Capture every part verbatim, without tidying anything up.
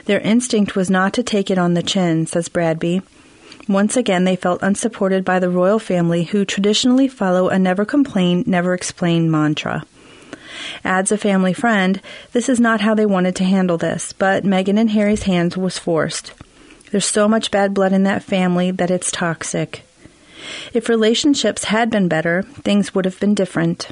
Their instinct was not to take it on the chin, says Bradby. Once again, they felt unsupported by the royal family, who traditionally follow a never complain, never explain mantra. Adds a family friend, this is not how they wanted to handle this, but Meghan and Harry's hand was forced. There's so much bad blood in that family that it's toxic. If relationships had been better, things would have been different.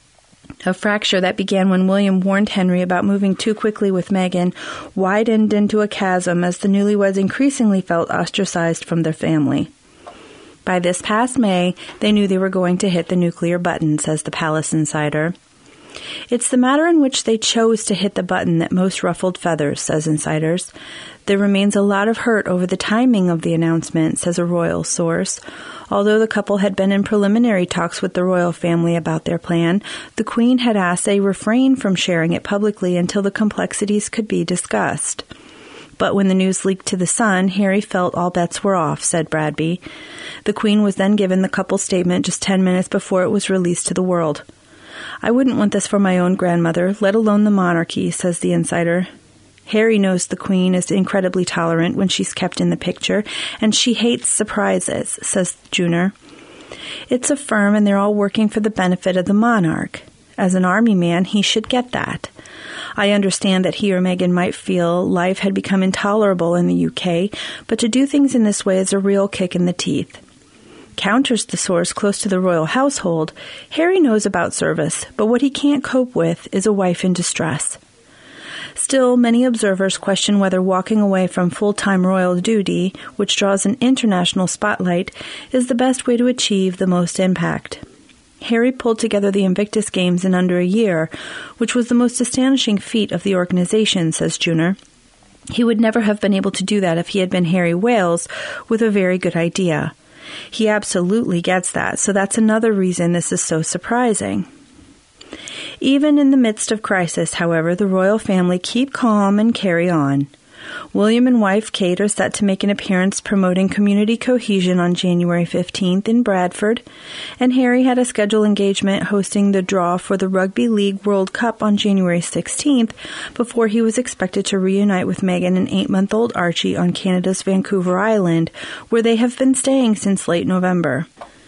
A fracture that began when William warned Henry about moving too quickly with Meghan widened into a chasm as the newlyweds increasingly felt ostracized from their family. By this past May, they knew they were going to hit the nuclear button, says the Palace Insider. It's the matter in which they chose to hit the button that most ruffled feathers, says Insiders. There remains a lot of hurt over the timing of the announcement, says a royal source. Although the couple had been in preliminary talks with the royal family about their plan, the Queen had asked they refrain from sharing it publicly until the complexities could be discussed. But when the news leaked to The Sun, Harry felt all bets were off, said Bradby. The Queen was then given the couple's statement just ten minutes before it was released to the world. I wouldn't want this for my own grandmother, let alone the monarchy, says the Insider. Harry knows the Queen is incredibly tolerant when she's kept in the picture, and she hates surprises, says Juner. It's a firm, and they're all working for the benefit of the monarch. As an army man, he should get that. I understand that he or Meghan might feel life had become intolerable in the U K, but to do things in this way is a real kick in the teeth. Counters the source close to the royal household, Harry knows about service, but what he can't cope with is a wife in distress. Still, many observers question whether walking away from full-time royal duty, which draws an international spotlight, is the best way to achieve the most impact. Harry pulled together the Invictus Games in under a year, which was the most astonishing feat of the organization, says Juner. He would never have been able to do that if he had been Harry Wales with a very good idea. He absolutely gets that, so that's another reason this is so surprising. Even in the midst of crisis, however, the royal family keep calm and carry on. William and wife Kate are set to make an appearance promoting community cohesion on January fifteenth in Bradford, and Harry had a scheduled engagement hosting the draw for the Rugby League World Cup on January sixteenth before he was expected to reunite with Meghan and eight-month-old Archie on Canada's Vancouver Island, where they have been staying since late November.